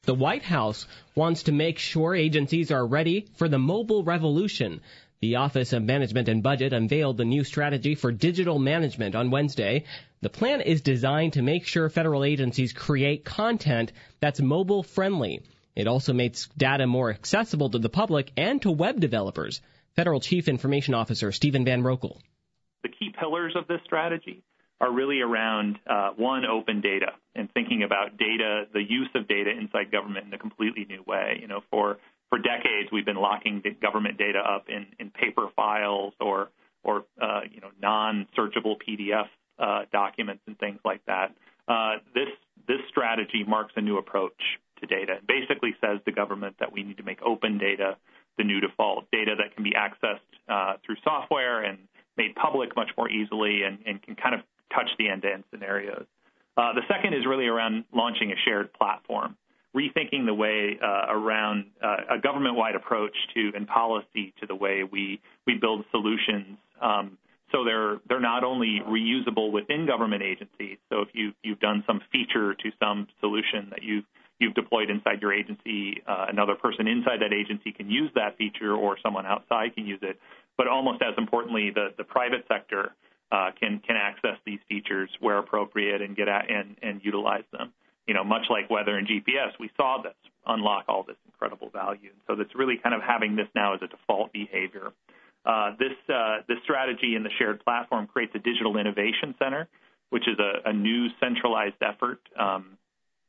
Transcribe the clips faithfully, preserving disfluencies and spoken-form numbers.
The White House wants to make sure agencies are ready for the mobile revolution. The Office of Management and Budget unveiled the new strategy for digital management on Wednesday. The plan is designed to make sure federal agencies create content that's mobile friendly. It also makes data more accessible to the public and to web developers. Federal Chief Information Officer Stephen Van Rokel. The key pillars of this strategy are really around, uh, one, open data and thinking about data, the use of data inside government in a completely new way. You know, for, for decades, we've been locking the government data up in, in paper files or, or uh, you know, non-searchable P D F uh, documents and things like that. Uh, this, this strategy marks a new approach to data. It basically says to government that we need to make open data the new default, data that can be accessed uh, through software and made public much more easily and, and can kind of touch the end-to-end scenarios. Uh, the second is really around launching a shared platform, rethinking the way uh, around uh, a government-wide approach to and policy to the way we we build solutions. Um, so they're they're not only reusable within government agencies. So if you you've done some feature to some solution that you've you've deployed inside your agency, uh, another person inside that agency can use that feature, or someone outside can use it. But almost as importantly, the the private sector Uh, can can access these features where appropriate and get at and, and utilize them. You know, much like weather and G P S, we saw this unlock all this incredible value. And so that's really kind of having this now as a default behavior. Uh, this uh, this strategy in the shared platform creates a digital innovation center, which is a, a new centralized effort um,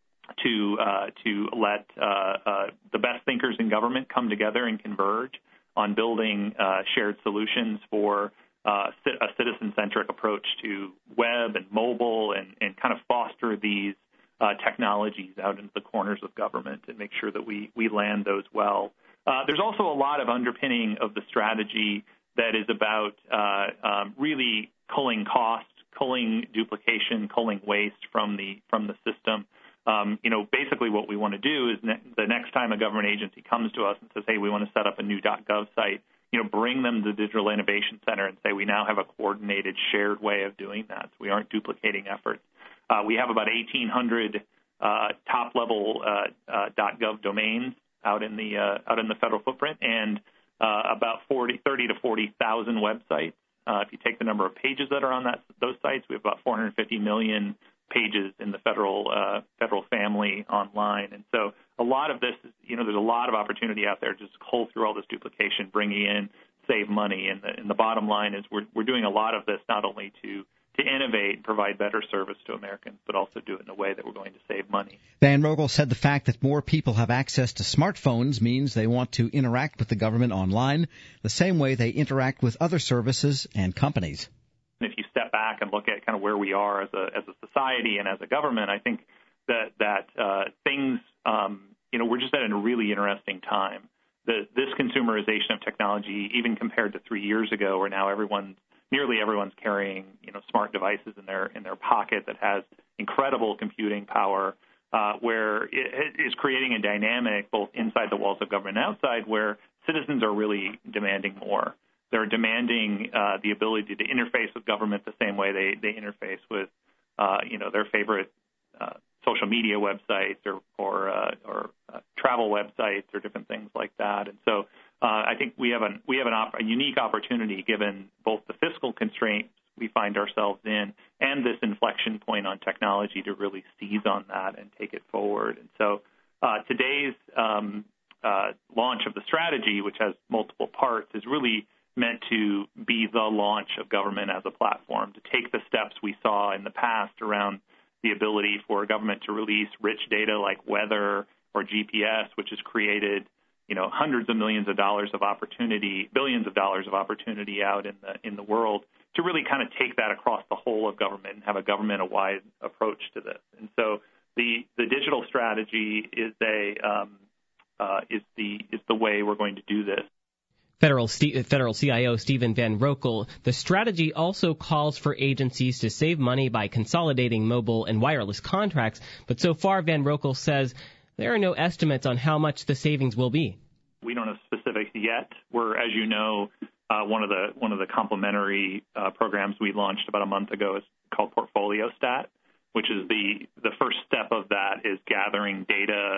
to uh, to let uh, uh, the best thinkers in government come together and converge on building uh, shared solutions for Uh, a citizen-centric approach to web and mobile and, and kind of foster these uh, technologies out into the corners of government and make sure that we, we land those well. Uh, there's also a lot of underpinning of the strategy that is about uh, um, really culling cost, culling duplication, culling waste from the from the system. Um, you know, basically what we want to do is ne- the next time a government agency comes to us and says, hey, we want to set up a new .gov site, you know, bring them to the Digital Innovation Center and say we now have a coordinated, shared way of doing that. So we aren't duplicating efforts. Uh, we have about eighteen hundred uh, top-level uh, uh, .gov domains out in the uh, out in the federal footprint, and uh, about forty, thirty to forty thousand websites. Uh, if you take the number of pages that are on that those sites, we have about four hundred fifty million pages in the federal uh, federal family online. And so a lot of this, is, you know, there's a lot of opportunity out there to just cull through all this duplication, bring in, save money. And the, and the bottom line is we're, we're doing a lot of this not only to, to innovate and provide better service to Americans, but also do it in a way that we're going to save money. Van Rokel said the fact that more people have access to smartphones means they want to interact with the government online the same way they interact with other services and companies. If you step back and look at kind of where we are as a as a society and as a government, I think that that uh, things, um, you know, we're just at a really interesting time. The, this consumerization of technology, even compared to three years ago, where now everyone's nearly everyone's carrying, you know, smart devices in their in their pocket that has incredible computing power, uh, where it is creating a dynamic both inside the walls of government and outside, where citizens are really demanding more. They're demanding uh, the ability to interface with government the same way they, they interface with, uh, you know, their favorite uh, social media websites or or, uh, or uh, travel websites or different things like that. And so uh, I think we have an we have an op- a unique opportunity, given both the fiscal constraints we find ourselves in and this inflection point on technology, to really seize on that and take it forward. And so uh, today's um, uh, launch of the strategy, which has multiple parts, is really meant to be the launch of government as a platform, to take the steps we saw in the past around the ability for government to release rich data like weather or G P S, which has created, you know, hundreds of millions of dollars of opportunity, billions of dollars of opportunity out in the in the world, to really kind of take that across the whole of government and have a government-wide approach to this. And so the the digital strategy is a um, uh, is the is the way we're going to do this. Federal, St- Federal C I O Stephen Van Rokel. The strategy also calls for agencies to save money by consolidating mobile and wireless contracts, but so far Van Rokel says there are no estimates on how much the savings will be. We don't have specifics yet. We're, as you know, uh, one of the one of the complementary uh, programs we launched about a month ago is called Portfolio Stat, which is the the first step of that is gathering data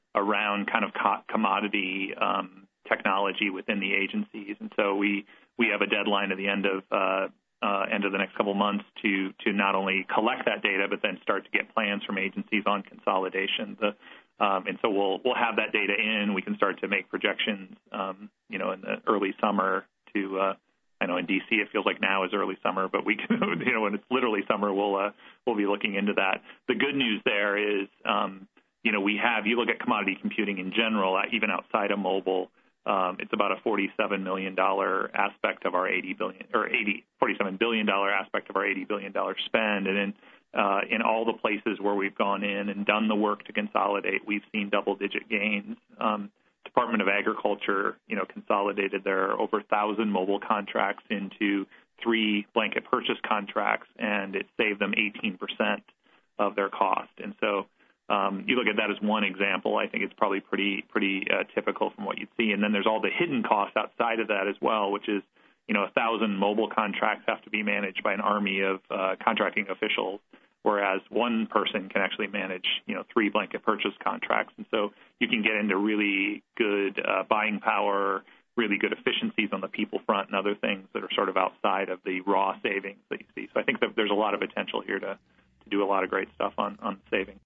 around kind of co- commodity um, technology within the agencies. And so we we have a deadline at the end of uh, uh, end of the next couple months to to not only collect that data, but then start to get plans from agencies on consolidation. The, um, and so we'll we'll have that data in. We can start to make projections, um, you know, in the early summer to. Uh, I know in D C it feels like now is early summer, but we can, you know, when it's literally summer, we'll uh, we'll be looking into that. The good news there is, um, you know, we have. You look at commodity computing in general, even outside of mobile, um, it's about a forty-seven million dollars aspect of our eighty billion or eighty forty-seven billion dollars aspect of our eighty billion dollars spend, and in uh, in all the places where we've gone in and done the work to consolidate, we've seen double-digit gains. Um, Department of Agriculture, you know, consolidated their over one thousand mobile contracts into three blanket purchase contracts, and it saved them eighteen percent of their cost. And so um, you look at that as one example. I think it's probably pretty pretty uh, typical from what you'd see. And then there's all the hidden costs outside of that as well, which is, you know, one thousand mobile contracts have to be managed by an army of uh, contracting officials, whereas one person can actually manage, you know, three blanket purchase contracts. And so you can get into really good uh, buying power, really good efficiencies on the people front and other things that are sort of outside of the raw savings that you see. So I think that there's a lot of potential here to, to do a lot of great stuff on, on savings.